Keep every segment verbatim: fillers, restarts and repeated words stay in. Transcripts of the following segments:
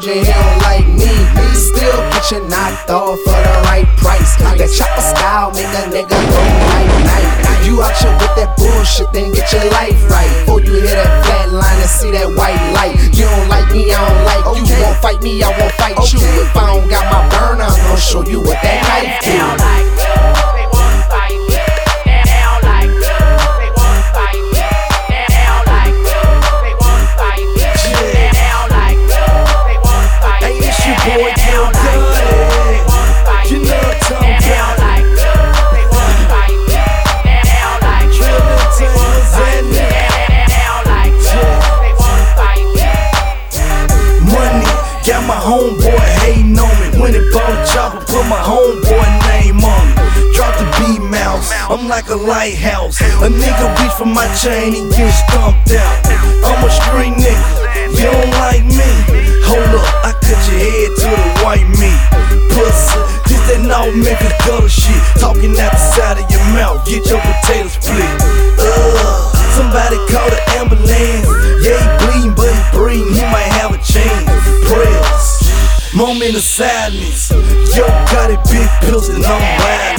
told you he don't like me. Still get you knocked off for the right price. That chopper style make a nigga go night night. You out here with that bullshit, then get your life right. Before you hit that flat line and see that white light. You don't like me, I don't like you. You won't fight me, I won't fight you. If I don't got my burner, I'm gonna show you what that knife do. Got my homeboy hating on me. When it bought a chopper, put my homeboy name on it. Drop the beat mouse, I'm like a lighthouse. A nigga reach for my chain, he get stumped out. I'm a street nigga, you don't like me. Hold up, I cut your head to the white meat. Pussy, this that North Memphis gutter shit. Talking out the side of your mouth, get your potatoes split. Ugh, somebody call the ambulance. Yeah, he bleeding, but he breathing, he might have a chance. Prayers, moment of silence. Yo, got it, big pills and I'm riding.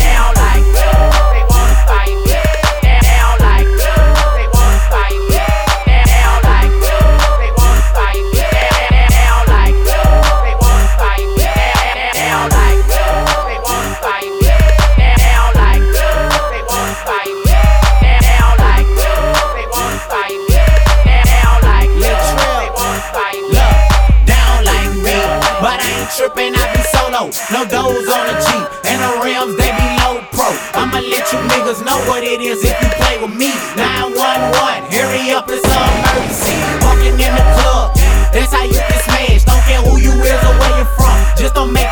Trippin', I be solo, no doors on the Jeep, and the rims, they be low pro. I'ma let you niggas know what it is if you play with me. nine one one, hurry up, it's an emergency. Walking in the club, that's how you get smashed. Don't care who you is or where you're from, just don't make